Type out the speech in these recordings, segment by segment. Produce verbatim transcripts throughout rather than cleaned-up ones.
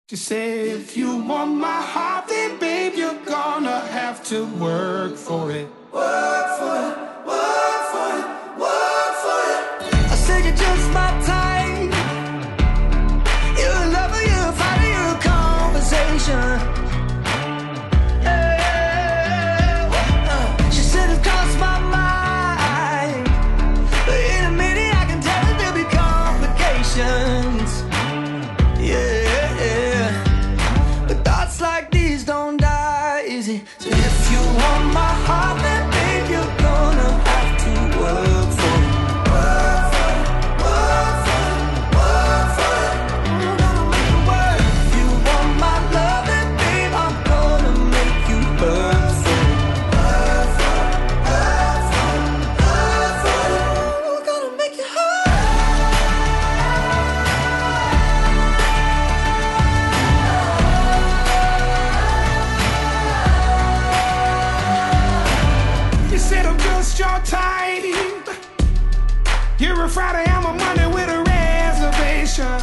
She said, if you want my heart, then babe, you're gonna have to work for it. Work for it, work for it, work for it. I said you're just my type. You're a lover, you're a fighter, you're a conversation. Yeah. Uh, she said it crossed my mind, but in a minute I can tell that there'll be complications. Yeah. Thoughts like these don't die easy. So if you want my heart, then babe, you're gonna have to work for it. Work for it, work for it, work for it. I'm gonna make it work. If you want my love, then babe, I'm gonna make you work for it. Work for it, work for it, work for it. I'm gonna make you hurt. You said I'm just your type. You're a Friday, I'm a Monday with a reservation.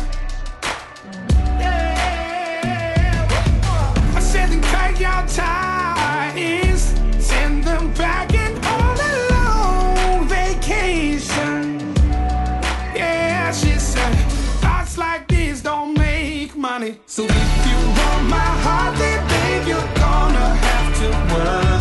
Yeah. I said then cut your ties, send them back and on a long vacation. Yeah, she said thoughts like this don't make money. So if you want my heart, then babe, you're gonna have to work.